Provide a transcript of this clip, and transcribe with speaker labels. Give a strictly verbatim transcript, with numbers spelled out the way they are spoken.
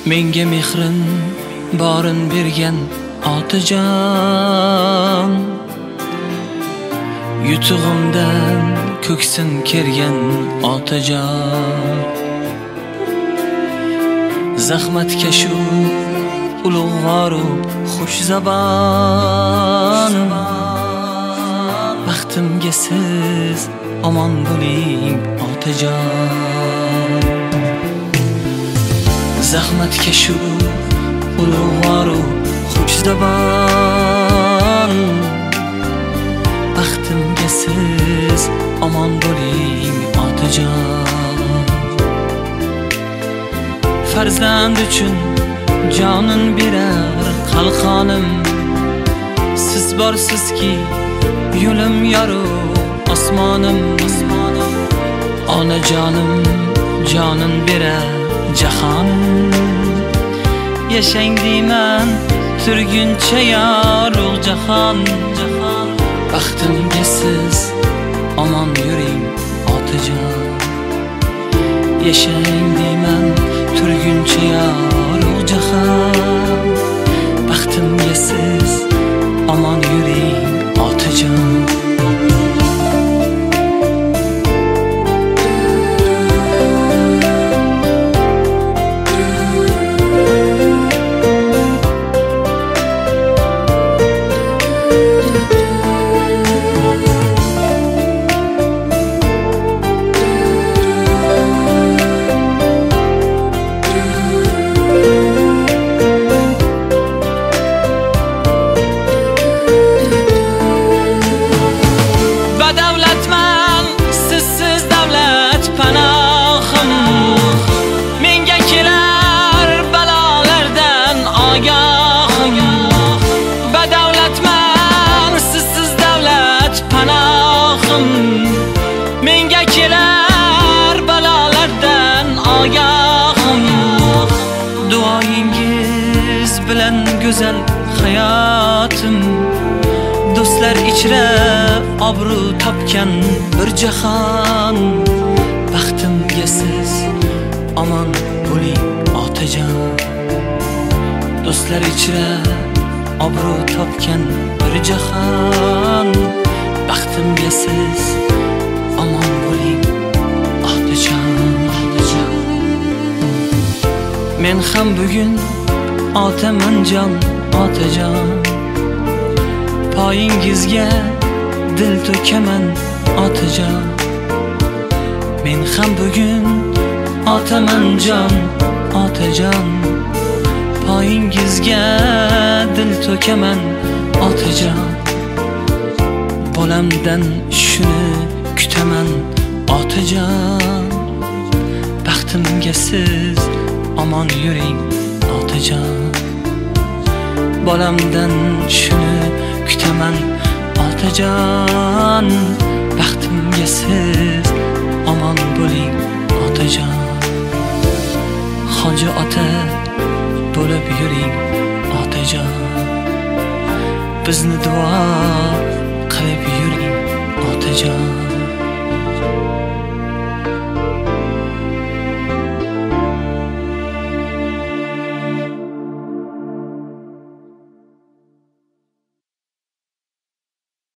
Speaker 1: menga mehrin borin bergan otajon, yutug'imdan ko'ksin kergan otajon, zahmatkashu ulug'voru xush zabonim, baxtimga siz omon bo'ling otajon. Zahmatkashu ulug'voru xush zabon, baxtimga siz omon bo'ling otajon. Farzand uchun jonin berar qalqonim, siz borsizki yo'lim yorug' osmonim. Onajonim jonin berar jahonim, yashang deyman turguncha yorug' jahon. Baxtimga siz omon yuring otajon, yashang deyman turguncha yorug' jahon. Baxtimga siz omon yuring otajon. Menga kelar balolardan ogohim, duoyingiz bilan go'zal hayotim, do'stlar ichra obro' topgan bir jahon. Baxtimga siz omon bo'ling otajon, do'stlar ichra obro' topgan bir jahon. Baxtimga siz omon bo'ling otajon. Men ham bugun otaman jon otajon, poyingizga dil to'kaman otajon. Men ham bugun otaman jon otajon, poyingizga dil to'kaman otajon. Bolamdan shuni kutaman otajon, baxtimga siz omon yuring otajon. Bolamdan shuni kutaman otajon, baxtimga siz omon bo'ling otajon. Hoji ota bo'lib yuring otajon, bizni duo qilib yuring otajon.